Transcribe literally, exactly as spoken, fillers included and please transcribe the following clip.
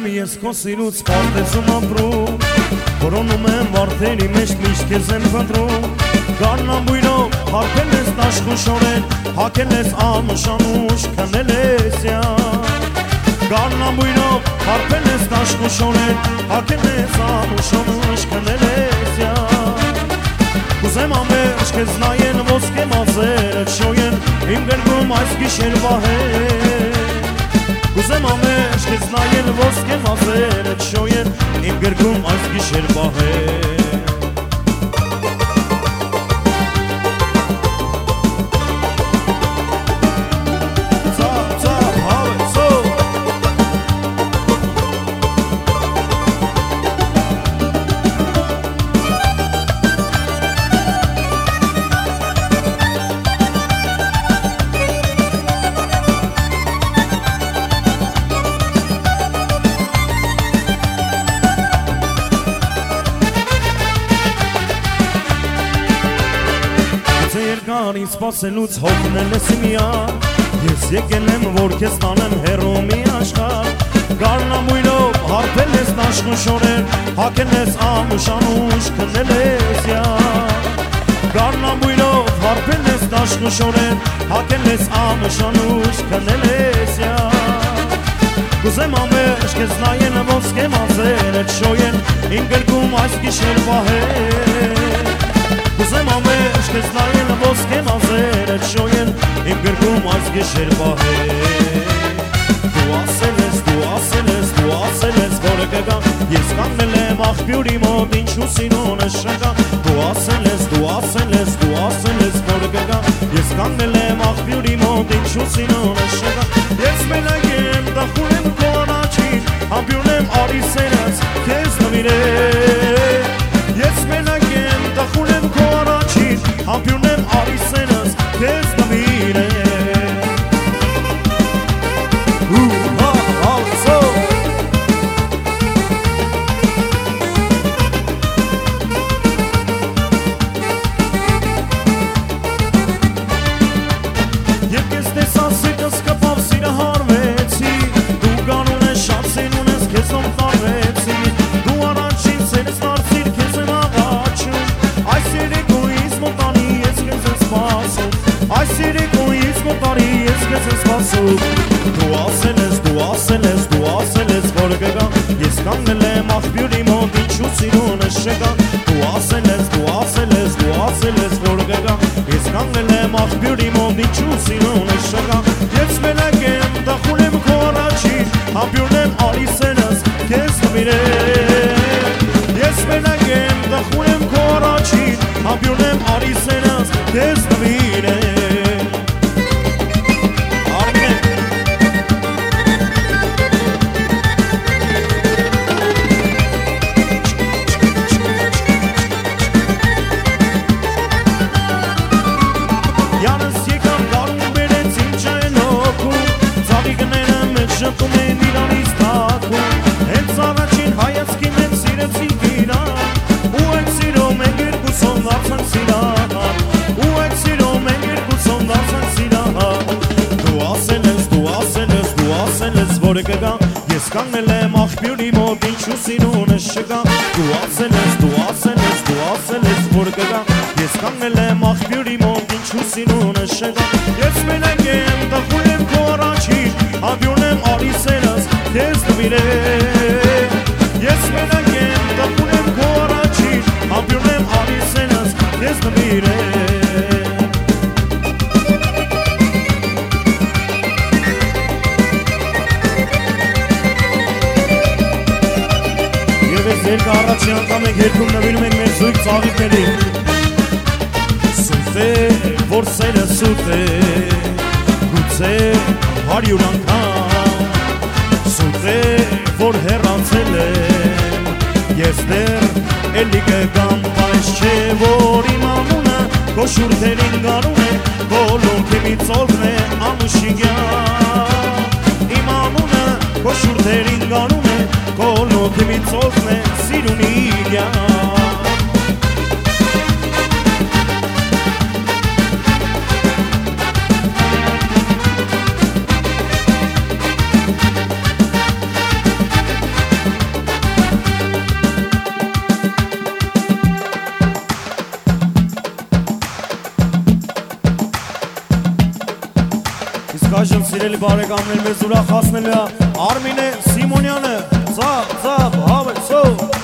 ես քո սիրուց պարտեզում ապրում Որոնում եմ վարդերի մեջ միշտ քեզ եմ փնտրում Գարնամույրով հարբել ես տաշխուշորեն Հակել ես անուշանուշ քնել ես յան Գարնամույրով հարբել ես տաշխուշորեն Հակել ես անուշանուշ քնել ես յան Կուզեմ ամերջ քեզ նայեն ոսկե մազերը չոյեն Իմ գրգում այս գիշեր վահեն Կուզեմ ամերջ քեզ նայեն ոսկե մազերը չոյեն Իմ գրգում այս գիշեր վահեն Ինձ սպասելուց հոգնել ես միան Ես եկել եմ, որ քեզ տանեմ հեռու մի աշխարհ Գարնամույրով հարբել ես նաշխուշորեն Հակել ես անուշանուշ քնել ես յան Գարնամույրով հարբել ես նաշխուշորեն Հակել ես անուշանուշ քնել ես յան Կուզեմ ամերջ քեզ նայեն ոսկե մազերը չոյեն Իմ գրգում այս գիշեր վահեն Կուզեմ ամերջ քեզ նայեն ոսկե մազերը չոյեն Իմ գրգում այս գիշեր վահեն Դու ասել ես, դու ասել ես, դու ասել ես, որ կգամ Ես կանգնել եմ աղբյուրի մոտ, ինչու սիրունը շնկամ Դու ասել ես, դու ասել ես, դու ասել ես, որ կգամ Ես կանգնել եմ աղբյուրի մոտ, ինչու սիրունը շնկամ Ես մենակ եմ, տխուր եմ քո առաջին Աղբյուրն եմ արիսերս, քեզ նվիրել Ես մենակ եմ, տխուր եմ քո առաջին Աղբյուրն եմ արիսերս, քեզ նվիրել Դու ասել ես, դու ասել ես, դու ասել ես, որ կգամ Ես կանգնել եմ աղբյուրի մոտ, ինչու սիրունը շգամ Դու ասել ես, դու ասել ես, դու ասել ես, որ կգամ Ես կանգնել եմ աղբյուրի մոտ, ինչու սիրունը շգամ Ես մենակ եմ, տխուր եմ քո առաջին Աղբյուրն եմ արիսերս, քեզ նվիրել Ես մենակ եմ, տխուր եմ քո առաջին Աղբյուրն եմ արիսերս, քեզ նվիրել Ես կանգնել եմ աղբյուրի մոտ, ինչու սիրունը շգամ Դու ասել ես, դու ասել ես, դու ասել ես, որ կգամ Ես կանգնել եմ աղբյուրի մոտ, ինչու սիրունը շգամ Ես մենակ եմ, տխուր եմ քո առաջին Աղբյուրն եմ արիսերս, քեզ նվիրել Ես մենակ եմ, տխուր եմ քո առաջին Աղբյուրն եմ արիսերս, քեզ նվիրել Երկը առաջի անգամ ենք երկում նվիրում ենք մեր զույգ ծաղիկներին Սուտ է, որ սերը սուտ է Գուցե հարյուր անգամ Սուտ է, որ հեռացել եմ Ես դեռ էլի կգամ Բայց չէ, որ իմ անունը Քո շուրթերին գարուն է Քո լոնքի մի ծոլքն է անուշիգյան Իմ անունը քո շուրթերին գարուն է Քո լոնքի մի ծոլքն է Սիրունիգյան այժմ սիրելի բարեկամներ մեզ ուրախացնելու է Արմինե Սիմոնյանը, ծապ, ծապ, հավե, սո